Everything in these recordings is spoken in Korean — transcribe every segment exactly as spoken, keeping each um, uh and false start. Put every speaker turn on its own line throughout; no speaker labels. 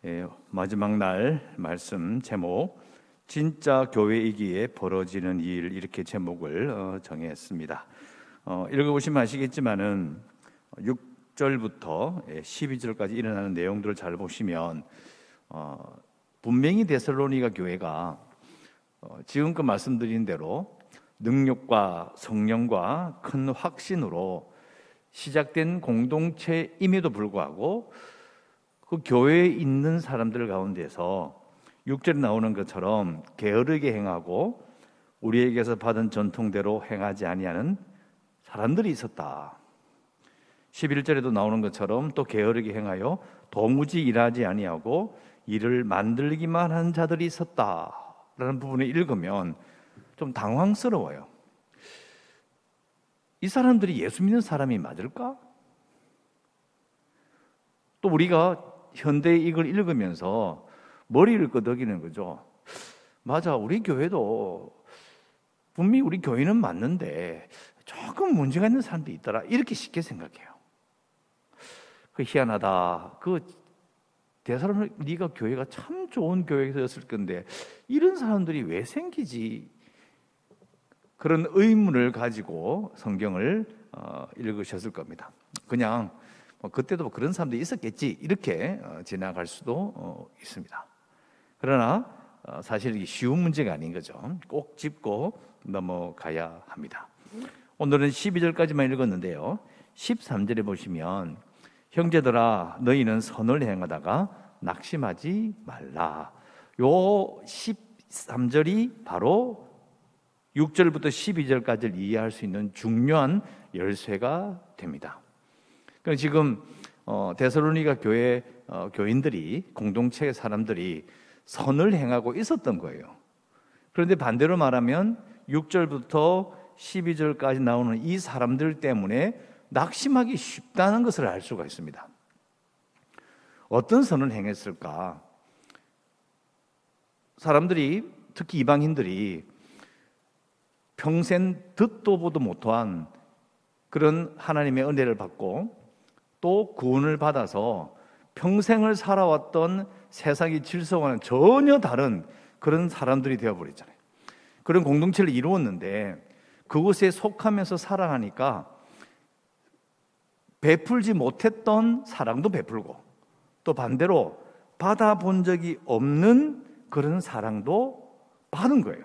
예, 마지막 날 말씀 제목 진짜 교회이기에 벌어지는 일, 이렇게 제목을 어, 정했습니다. 어, 읽어보시면 아시겠지만은 육 절부터 십이 절까지 일어나는 내용들을 잘 보시면 어, 분명히 데살로니가 교회가 어, 지금껏 말씀드린 대로 능력과 성령과 큰 확신으로 시작된 공동체임에도 불구하고 그 교회에 있는 사람들 가운데서 육 절에 나오는 것처럼 게으르게 행하고 우리에게서 받은 전통대로 행하지 아니하는 사람들이 있었다. 십일 절에도 나오는 것처럼 또 게으르게 행하여 도무지 일하지 아니하고 일을 만들기만 한 자들이 있었다라는 부분을 읽으면 좀 당황스러워요. 이 사람들이 예수 믿는 사람이 맞을까? 또 우리가 현대에 이걸 읽으면서 머리를 끄덕이는 거죠. 맞아, 우리 교회도 분명히 우리 교회는 맞는데 조금 문제가 있는 사람도 있더라, 이렇게 쉽게 생각해요. 그 희한하다. 그 데살로니가 교회가 참 좋은 교회였을 건데 이런 사람들이 왜 생기지? 그런 의문을 가지고 성경을 어, 읽으셨을 겁니다. 그냥 뭐 그때도 그런 사람들이 있었겠지, 이렇게 지나갈 수도 있습니다. 그러나 사실 이게 쉬운 문제가 아닌 거죠. 꼭 짚고 넘어가야 합니다. 오늘은 십이 절까지만 읽었는데요, 십삼 절에 보시면 형제들아 너희는 선을 행하다가 낙심하지 말라. 요 십삼 절이 바로 육 절부터 십이 절까지를 이해할 수 있는 중요한 열쇠가 됩니다. 그러니까 지금 어, 데살로니가 교회 어, 교인들이, 공동체의 사람들이 선을 행하고 있었던 거예요. 그런데 반대로 말하면 육 절부터 십이 절까지 나오는 이 사람들 때문에 낙심하기 쉽다는 것을 알 수가 있습니다. 어떤 선을 행했을까? 사람들이, 특히 이방인들이 평생 듣도 보도 못한 그런 하나님의 은혜를 받고 또 구원을 받아서 평생을 살아왔던 세상의 질서와는 전혀 다른 그런 사람들이 되어버렸잖아요. 그런 공동체를 이루었는데 그곳에 속하면서 살아가니까 베풀지 못했던 사랑도 베풀고 또 반대로 받아본 적이 없는 그런 사랑도 받은 거예요.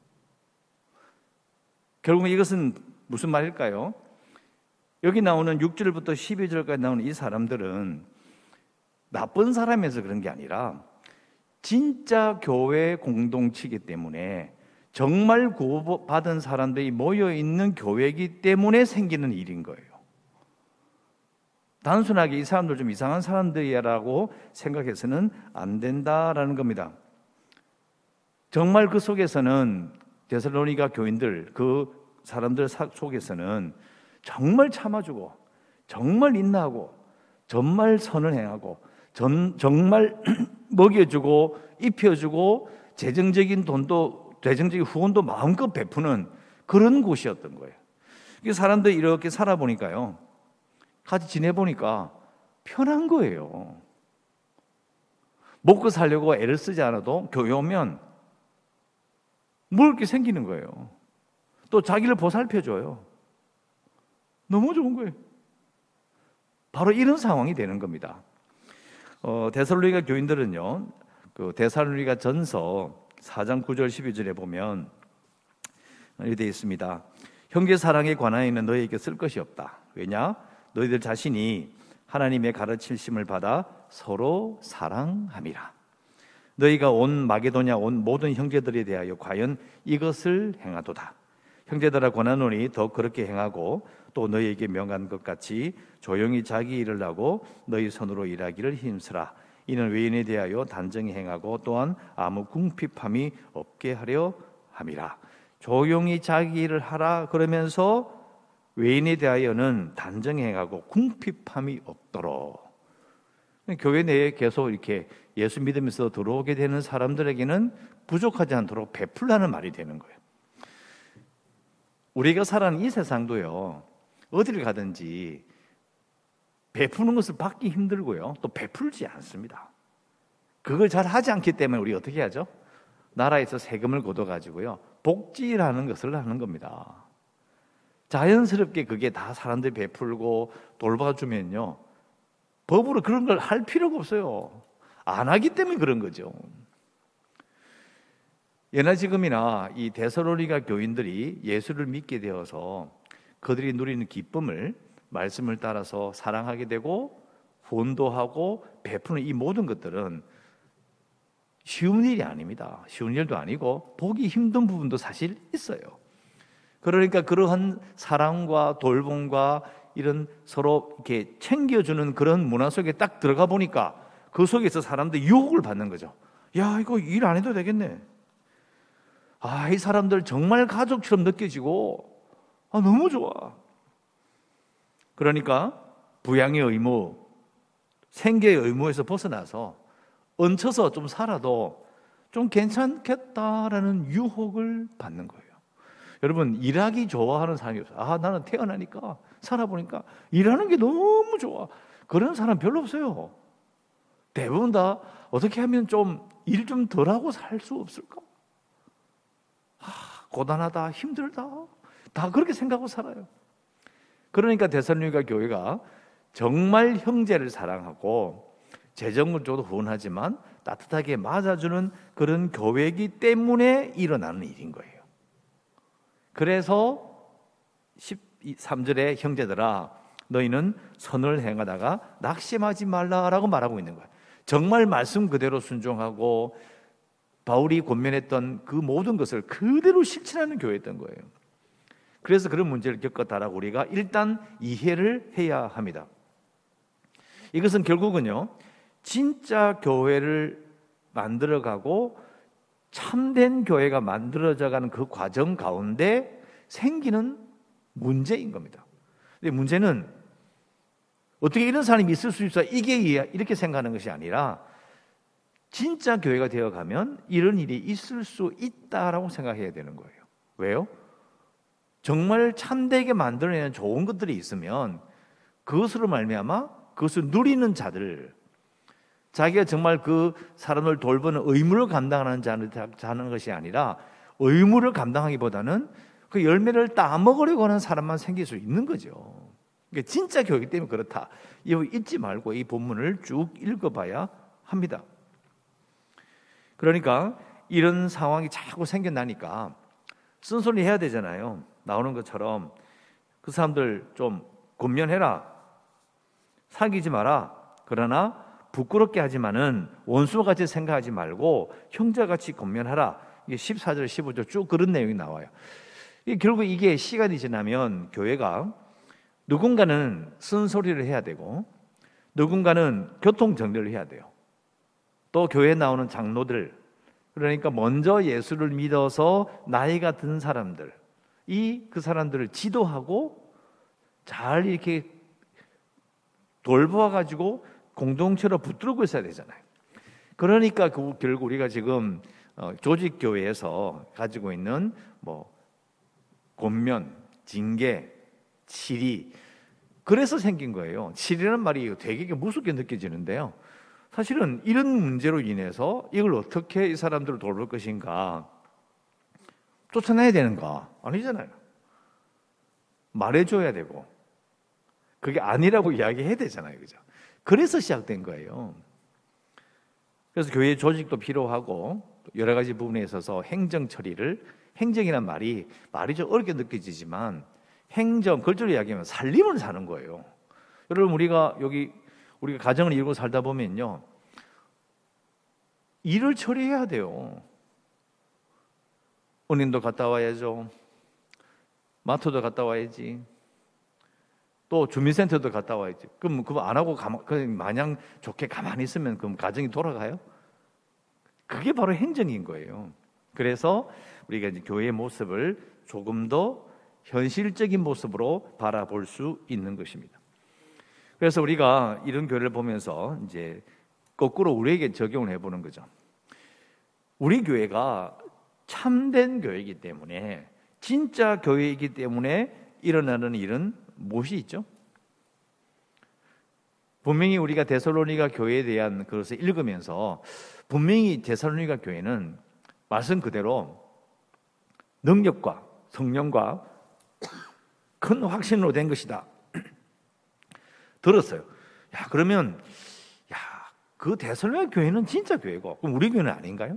결국 이것은 무슨 말일까요? 여기 나오는 육 절부터 십이 절까지 나오는 이 사람들은 나쁜 사람에서 그런 게 아니라 진짜 교회 공동체이기 때문에 정말 구원받은 사람들이 모여있는 교회이기 때문에 생기는 일인 거예요. 단순하게 이 사람들 좀 이상한 사람들이라고 생각해서는 안 된다라는 겁니다. 정말 그 속에서는 데살로니가 교인들, 그 사람들 속에서는 정말 참아주고 정말 인내하고 정말 선을 행하고 전, 정말 먹여주고 입혀주고 재정적인 돈도, 재정적인 후원도 마음껏 베푸는 그런 곳이었던 거예요. 이 사람들이 이렇게 살아보니까요, 같이 지내보니까 편한 거예요. 먹고 살려고 애를 쓰지 않아도 교회 오면 먹을 게 생기는 거예요. 또 자기를 보살펴줘요. 너무 좋은 거예요. 바로 이런 상황이 되는 겁니다. 어, 데살로니가 교인들은요, 그 데살로니가 전서 사 장 구 절 십이 절에 보면 이렇게 되어 있습니다. 형제 사랑에 관하여는 너희에게 쓸 것이 없다. 왜냐? 너희들 자신이 하나님의 가르치심을 받아 서로 사랑함이라. 너희가 온 마게도냐 온 모든 형제들에 대하여 과연 이것을 행하도다. 형제들아 권하노니 더 그렇게 행하고 또 너희에게 명한 것 같이 조용히 자기 일을 하고 너희 손으로 일하기를 힘쓰라. 이는 외인에 대하여 단정히 행하고 또한 아무 궁핍함이 없게 하려 함이라. 조용히 자기 일을 하라 그러면서 외인에 대하여는 단정히 행하고 궁핍함이 없도록. 교회 내에 계속 이렇게 예수 믿으면서 들어오게 되는 사람들에게는 부족하지 않도록 베풀라는 말이 되는 거예요. 우리가 살아가는 이 세상도요, 어디를 가든지 베푸는 것을 받기 힘들고요, 또 베풀지 않습니다. 그걸 잘 하지 않기 때문에 우리 어떻게 하죠? 나라에서 세금을 걷어가지고요, 복지라는 것을 하는 겁니다. 자연스럽게 그게 다 사람들이 베풀고 돌봐주면요, 법으로 그런 걸 할 필요가 없어요. 안 하기 때문에 그런 거죠. 예나 지금이나 이 데살로니가 교인들이 예수를 믿게 되어서 그들이 누리는 기쁨을, 말씀을 따라서 사랑하게 되고 후원도하고 베푸는 이 모든 것들은 쉬운 일이 아닙니다. 쉬운 일도 아니고 보기 힘든 부분도 사실 있어요. 그러니까 그러한 사랑과 돌봄과 이런 서로 이렇게 챙겨주는 그런 문화 속에 딱 들어가 보니까 그 속에서 사람들이 유혹을 받는 거죠. 야, 이거 일 안 해도 되겠네. 아, 이 사람들 정말 가족처럼 느껴지고, 아, 너무 좋아. 그러니까 부양의 의무, 생계의 의무에서 벗어나서 얹혀서 좀 살아도 좀 괜찮겠다라는 유혹을 받는 거예요. 여러분, 일하기 좋아하는 사람이 없어요. 아, 나는 태어나니까 살아보니까 일하는 게 너무 좋아. 그런 사람 별로 없어요. 대부분 다 어떻게 하면 좀 일 좀 덜하고 살 수 없을까? 아, 고단하다, 힘들다, 다 그렇게 생각하고 살아요. 그러니까 데살로니가 교회가 정말 형제를 사랑하고 재정적으로 후원하지만 따뜻하게 맞아주는 그런 교회이기 때문에 일어나는 일인 거예요. 그래서 십삼 절에 형제들아 너희는 선을 행하다가 낙심하지 말라라고 말하고 있는 거예요. 정말 말씀 그대로 순종하고 바울이 권면했던 그 모든 것을 그대로 실천하는 교회였던 거예요. 그래서 그런 문제를 겪었다라고 우리가 일단 이해를 해야 합니다. 이것은 결국은요, 진짜 교회를 만들어가고 참된 교회가 만들어져가는 그 과정 가운데 생기는 문제인 겁니다. 근데 문제는 어떻게 이런 사람이 있을 수 있어? 이게 이렇게 생각하는 것이 아니라 진짜 교회가 되어가면 이런 일이 있을 수 있다라고 생각해야 되는 거예요. 왜요? 정말 참되게 만들어내는 좋은 것들이 있으면 그것으로 말미암아 그것을 누리는 자들, 자기가 정말 그 사람을 돌보는 의무를 감당하는 자는 것이 아니라 의무를 감당하기보다는 그 열매를 따먹으려고 하는 사람만 생길 수 있는 거죠. 그러니까 진짜 교회이기 때문에 그렇다. 이거 잊지 말고 이 본문을 쭉 읽어봐야 합니다. 그러니까 이런 상황이 자꾸 생겨나니까 쓴소리 해야 되잖아요. 나오는 것처럼 그 사람들 좀 권면해라, 사귀지 마라. 그러나 부끄럽게 하지만은 원수같이 생각하지 말고 형제같이 권면하라. 이게 십사 절, 십오 절 쭉 그런 내용이 나와요. 이게 결국 이게 시간이 지나면 교회가 누군가는 쓴소리를 해야 되고 누군가는 교통 정리를 해야 돼요. 또 교회에 나오는 장로들, 그러니까 먼저 예수를 믿어서 나이가 든 사람들, 이 그 사람들을 지도하고 잘 이렇게 돌보아 가지고 공동체로 붙들고 있어야 되잖아요. 그러니까 그 결국 우리가 지금 조직 교회에서 가지고 있는 뭐 권면, 징계, 치리, 그래서 생긴 거예요. 치리라는 말이 되게 무섭게 느껴지는데요. 사실은 이런 문제로 인해서 이걸 어떻게 이 사람들을 돌볼 것인가, 쫓아내야 되는가? 아니잖아요. 말해줘야 되고 그게 아니라고 이야기해야 되잖아요. 그죠? 그래서 시작된 거예요. 그래서 교회 조직도 필요하고 여러 가지 부분에 있어서 행정 처리를, 행정이란 말이 말이 좀 어렵게 느껴지지만 행정, 그걸 이야기하면 살림을 사는 거예요. 여러분, 우리가 여기 우리가 가정을 이루고 살다 보면요, 일을 처리해야 돼요. 은행도 갔다 와야죠. 마트도 갔다 와야지. 또 주민센터도 갔다 와야지. 그럼 그거 안 하고 가만, 마냥 좋게 가만히 있으면 그럼 가정이 돌아가요? 그게 바로 행정인 거예요. 그래서 우리가 이제 교회의 모습을 조금 더 현실적인 모습으로 바라볼 수 있는 것입니다. 그래서 우리가 이런 교회를 보면서 이제 거꾸로 우리에게 적용을 해보는 거죠. 우리 교회가 참된 교회이기 때문에, 진짜 교회이기 때문에 일어나는 일은 무엇이 있죠? 분명히 우리가 데살로니가 교회에 대한 그것을 읽으면서 분명히 데살로니가 교회는 말씀 그대로 능력과 성령과 큰 확신으로 된 것이다 들었어요. 야, 그러면 야, 그 데살로니가 교회는 진짜 교회고 그럼 우리 교회는 아닌가요?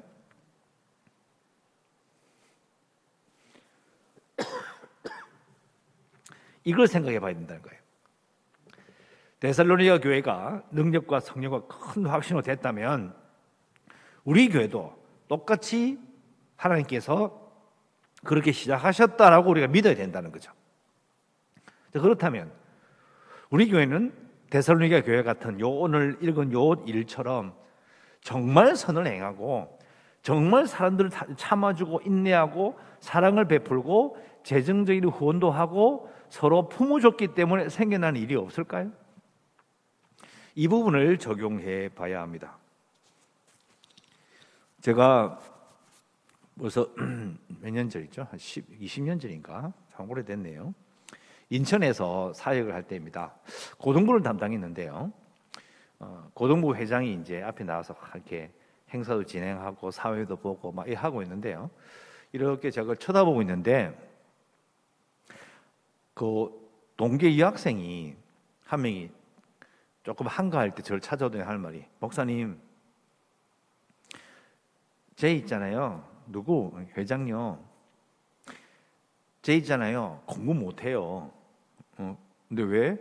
이걸 생각해 봐야 된다는 거예요. 데살로니가 교회가 능력과 성령과 큰 확신으로 됐다면 우리 교회도 똑같이 하나님께서 그렇게 시작하셨다라고 우리가 믿어야 된다는 거죠. 그렇다면 우리 교회는 데살로니가 교회 같은 요 오늘 읽은 요 일처럼 정말 선을 행하고 정말 사람들을 참아주고 인내하고 사랑을 베풀고 재정적인 후원도 하고 서로 품어줬기 때문에 생겨나는 일이 없을까요? 이 부분을 적용해 봐야 합니다. 제가 벌써 몇 년 전이죠? 한 십, 이십 년 전인가? 참 오래됐네요. 인천에서 사역을 할 때입니다. 고등부를 담당했는데요. 어, 고등부 회장이 이제 앞에 나와서 이렇게 행사도 진행하고 사회도 보고 막 하고 있는데요. 이렇게 저걸 쳐다보고 있는데 그 동계 여학생이 한 명이 조금 한가할 때 저를 찾아오더니 할 말이 목사님 쟤 있잖아요. 누구? 회장요. 쟤 있잖아요. 공부 못해요. 어, 근데 왜?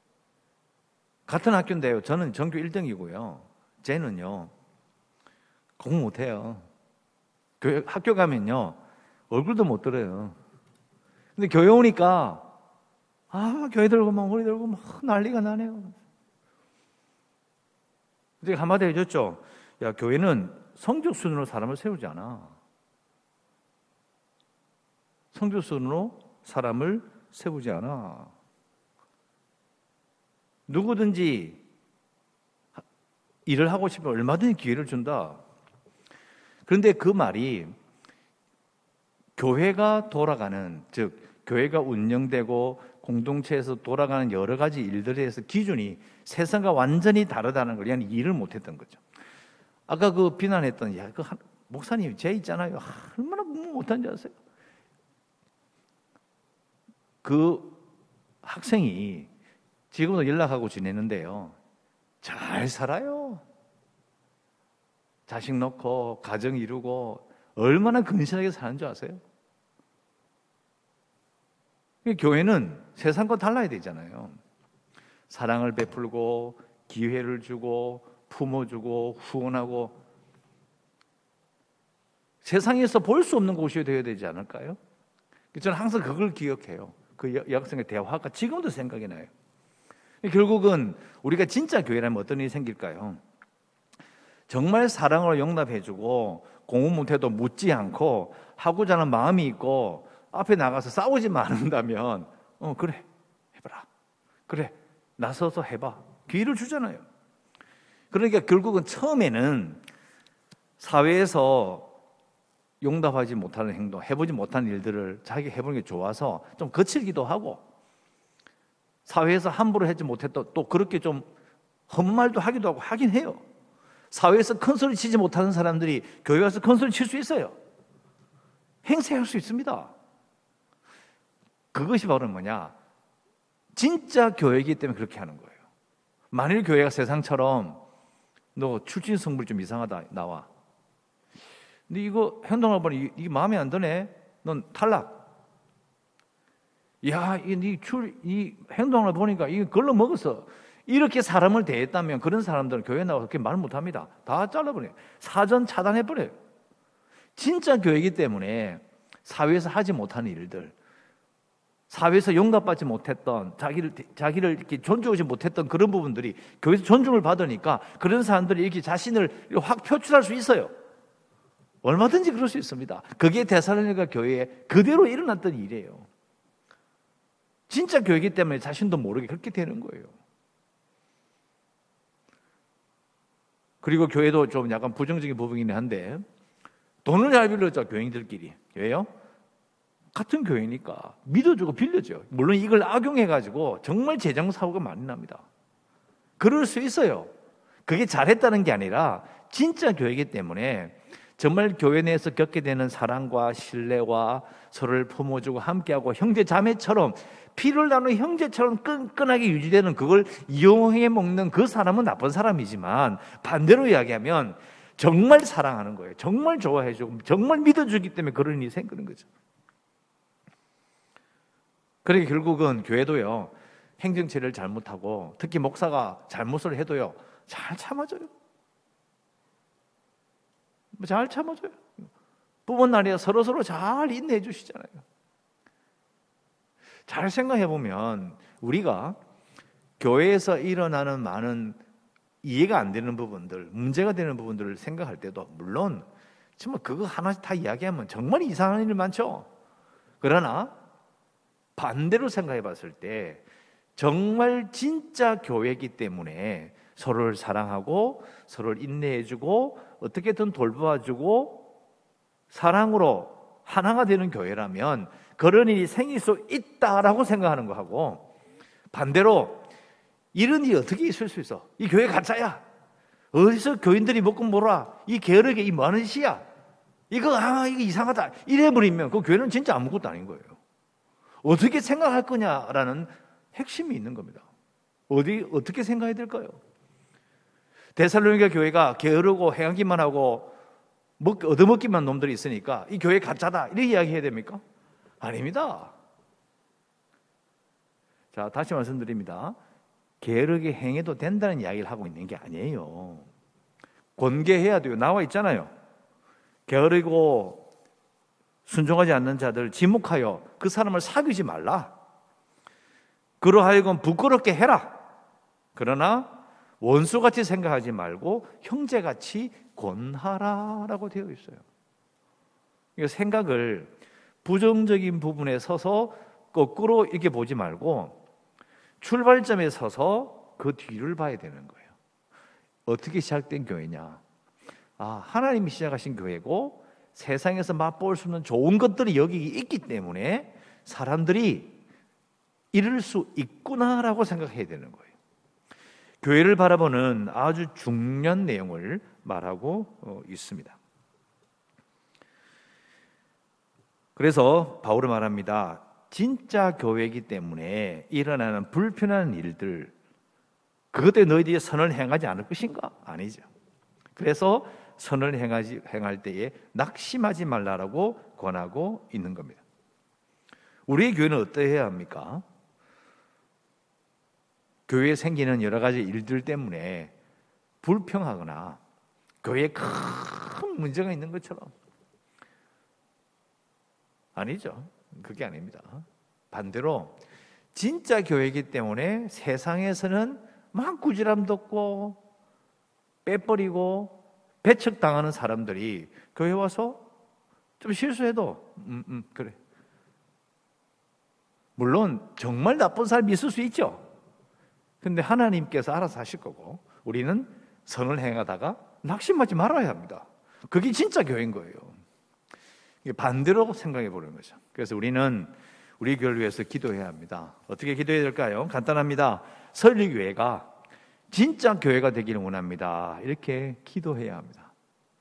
같은 학교인데요. 저는 전교 일 등이고요. 쟤는요. 공부 못해요. 교회, 학교 가면요. 얼굴도 못 들어요. 근데 교회 오니까 아, 교회 들고 막 머리 들고 막 난리가 나네요. 제가 한마디 해줬죠. 야, 교회는 성적 순으로 사람을 세우지 않아. 성적 순으로 사람을 세우지 않아. 누구든지 일을 하고 싶으면 얼마든지 기회를 준다. 그런데 그 말이 교회가 돌아가는, 즉 교회가 운영되고 공동체에서 돌아가는 여러 가지 일들에 대해서 기준이 세상과 완전히 다르다는 걸 그냥 이해를 못했던 거죠. 아까 그 비난했던 야, 그 목사님 쟤 있잖아요. 얼마나 공부 못한지 아세요? 그 학생이 지금도 연락하고 지내는데요. 잘 살아요. 자식 낳고 가정 이루고 얼마나 근실하게 사는 줄 아세요? 교회는 세상과 달라야 되잖아요. 사랑을 베풀고 기회를 주고 품어주고 후원하고 세상에서 볼 수 없는 곳이 되어야 되지 않을까요? 저는 항상 그걸 기억해요. 그 여학생의 대화가 지금도 생각이 나요. 결국은 우리가 진짜 교회라면 어떤 일이 생길까요? 정말 사랑으로 용납해주고 공부 못해도 묻지 않고 하고자 하는 마음이 있고 앞에 나가서 싸우지만 않는다면 어 그래 해봐라. 그래 나서서 해봐. 기회를 주잖아요. 그러니까 결국은 처음에는 사회에서 용납하지 못하는 행동, 해보지 못한 일들을 자기가 해보는 게 좋아서 좀 거칠기도 하고 사회에서 함부로 하지 못했던 또 그렇게 좀 헛말도 하기도 하고 하긴 해요. 사회에서 큰 소리 치지 못하는 사람들이 교회 와서 큰 소리 칠 수 있어요. 행세할 수 있습니다. 그것이 바로 뭐냐? 진짜 교회이기 때문에 그렇게 하는 거예요. 만일 교회가 세상처럼 너 출신 성분이 좀 이상하다 나와. 근데 이거 행동을 보니 이게 마음에 안 드네. 넌 탈락. 야, 이 출 이 행동을 보니까 이거 걸러 먹었어. 이렇게 사람을 대했다면 그런 사람들은 교회 나와서 그렇게 말 못합니다. 다 잘라버려요. 사전 차단해버려요. 진짜 교회이기 때문에 사회에서 하지 못하는 일들, 사회에서 용납받지 못했던 자기를 자기를 이렇게 존중하지 못했던 그런 부분들이 교회에서 존중을 받으니까 그런 사람들이 이렇게 자신을 확 표출할 수 있어요. 얼마든지 그럴 수 있습니다. 그게 데살로니가 교회에 그대로 일어났던 일이에요. 진짜 교회이기 때문에 자신도 모르게 그렇게 되는 거예요. 그리고 교회도 좀 약간 부정적인 부분이긴 한데 돈을 잘 빌려줘 교인들끼리. 왜요? 같은 교회니까 믿어주고 빌려줘요. 물론 이걸 악용해가지고 정말 재정 사고가 많이 납니다. 그럴 수 있어요. 그게 잘했다는 게 아니라 진짜 교회이기 때문에 정말 교회 내에서 겪게 되는 사랑과 신뢰와 서로를 품어주고 함께하고 형제 자매처럼 피를 나누는 형제처럼 끈끈하게 유지되는 그걸 이용해 먹는 그 사람은 나쁜 사람이지만, 반대로 이야기하면 정말 사랑하는 거예요. 정말 좋아해주고 정말 믿어주기 때문에 그런 일이 생기는 거죠. 그러니까 결국은 교회도요, 행정체를 잘못하고 특히 목사가 잘못을 해도요 잘 참아줘요. 잘 참아줘요. 부모 날이야 서로서로 잘 인내해 주시잖아요. 잘 생각해 보면 우리가 교회에서 일어나는 많은 이해가 안 되는 부분들, 문제가 되는 부분들을 생각할 때도 물론 정말 그거 하나씩 다 이야기하면 정말 이상한 일 많죠. 그러나 반대로 생각해 봤을 때 정말 진짜 교회이기 때문에 서로를 사랑하고 서로를 인내해주고 어떻게든 돌봐주고 사랑으로 하나가 되는 교회라면 그런 일이 생길 수 있다라고 생각하는 거하고, 반대로 이런 일이 어떻게 있을 수 있어? 이 교회 가짜야. 어디서 교인들이 먹고 몰아? 이 게으르게 이 뭐하는 짓이야? 이거 아 이거 이상하다. 이래버리면 그 교회는 진짜 아무것도 아닌 거예요. 어떻게 생각할 거냐라는 핵심이 있는 겁니다. 어디 어떻게 생각해야 될까요? 데살로니가 교회가 게으르고 행하기만 하고 먹, 얻어먹기만 놈들이 있으니까 이 교회 가짜다 이렇게 이야기해야 됩니까? 아닙니다. 자, 다시 말씀드립니다. 게으르게 행해도 된다는 이야기를 하고 있는 게 아니에요. 권계해야 돼요. 나와 있잖아요. 게으르고 순종하지 않는 자들 지목하여 그 사람을 사귀지 말라. 그러하여금 부끄럽게 해라. 그러나 원수같이 생각하지 말고 형제같이 권하라라고 되어 있어요. 이 생각을 부정적인 부분에 서서 거꾸로 이렇게 보지 말고 출발점에 서서 그 뒤를 봐야 되는 거예요. 어떻게 시작된 교회냐? 아, 하나님이 시작하신 교회고 세상에서 맛볼 수 없는 좋은 것들이 여기 있기 때문에 사람들이 이룰 수 있구나라고 생각해야 되는 거예요. 교회를 바라보는 아주 중요한 내용을 말하고 있습니다. 그래서 바울은 말합니다. 진짜 교회이기 때문에 일어나는 불편한 일들, 그것 때문에 너희들이 선을 행하지 않을 것인가? 아니죠. 그래서 선을 행하지, 행할 때에 낙심하지 말라라고 권하고 있는 겁니다. 우리의 교회는 어떠해야 합니까? 교회에 생기는 여러 가지 일들 때문에 불평하거나 교회에 큰 문제가 있는 것처럼, 아니죠. 그게 아닙니다. 반대로 진짜 교회이기 때문에 세상에서는 막 꾸지람도 없고 빼버리고 배척당하는 사람들이 교회 와서 좀 실수해도 음, 음, 그래. 물론 정말 나쁜 사람이 있을 수 있죠. 근데 하나님께서 알아서 하실 거고 우리는 선을 행하다가 낙심하지 말아야 합니다. 그게 진짜 교회인 거예요. 반대로 생각해 보는 거죠. 그래서 우리는 우리 교회를 위해서 기도해야 합니다. 어떻게 기도해야 될까요? 간단합니다. 설리교회가 진짜 교회가 되기를 원합니다. 이렇게 기도해야 합니다.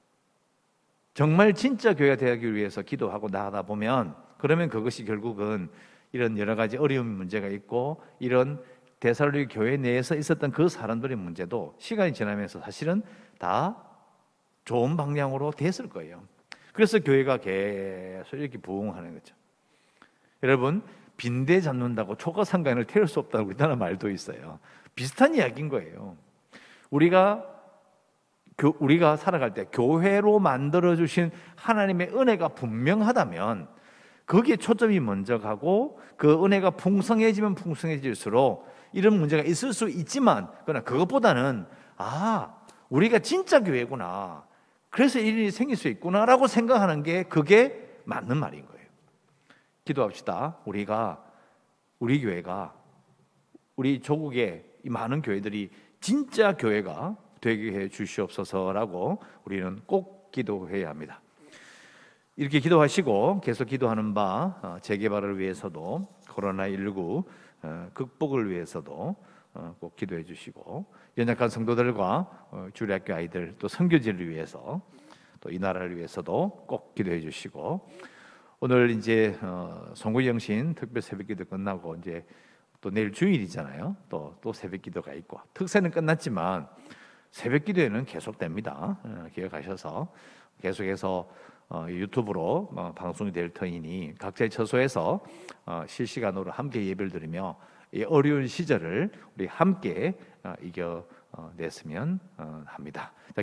정말 진짜 교회가 되기 위해서 기도하고 나가다 보면 그러면 그것이 결국은 이런 여러 가지 어려운 문제가 있고 이런 데살로니 교회 내에서 있었던 그 사람들의 문제도 시간이 지나면서 사실은 다 좋은 방향으로 됐을 거예요. 그래서 교회가 계속 이렇게 부흥하는 거죠. 여러분, 빈대 잡는다고 초가상간을 태울 수 없다는 우리나라 말도 있어요. 비슷한 이야기인 거예요. 우리가 교, 우리가 살아갈 때 교회로 만들어주신 하나님의 은혜가 분명하다면 거기에 초점이 먼저 가고 그 은혜가 풍성해지면 풍성해질수록 이런 문제가 있을 수 있지만 그러나 그것보다는 아, 우리가 진짜 교회구나. 그래서 이런 일이 생길 수 있구나라고 생각하는 게 그게 맞는 말인 거예요. 기도합시다. 우리가 우리 교회가 우리 조국의 이 많은 교회들이 진짜 교회가 되게 해 주시옵소서라고 우리는 꼭 기도해야 합니다. 이렇게 기도하시고 계속 기도하는 바 재개발을 위해서도 코로나십구 극복을 위해서도 어, 꼭 기도해 주시고 연약한 성도들과 어, 주일학교 아이들 또 선교지를 위해서 또 이 나라를 위해서도 꼭 기도해 주시고 오늘 이제 어, 송구영신 특별 새벽기도 끝나고 이제 또 내일 주일이잖아요. 또 또 새벽기도가 있고 특세는 끝났지만 새벽기도에는 계속됩니다. 어, 기억하셔서 계속해서 어, 유튜브로 어, 방송이 될 터이니 각자의 처소에서 어, 실시간으로 함께 예배를 드리며 이 어려운 시절을 우리 함께 어, 이겨냈으면 어, 합니다.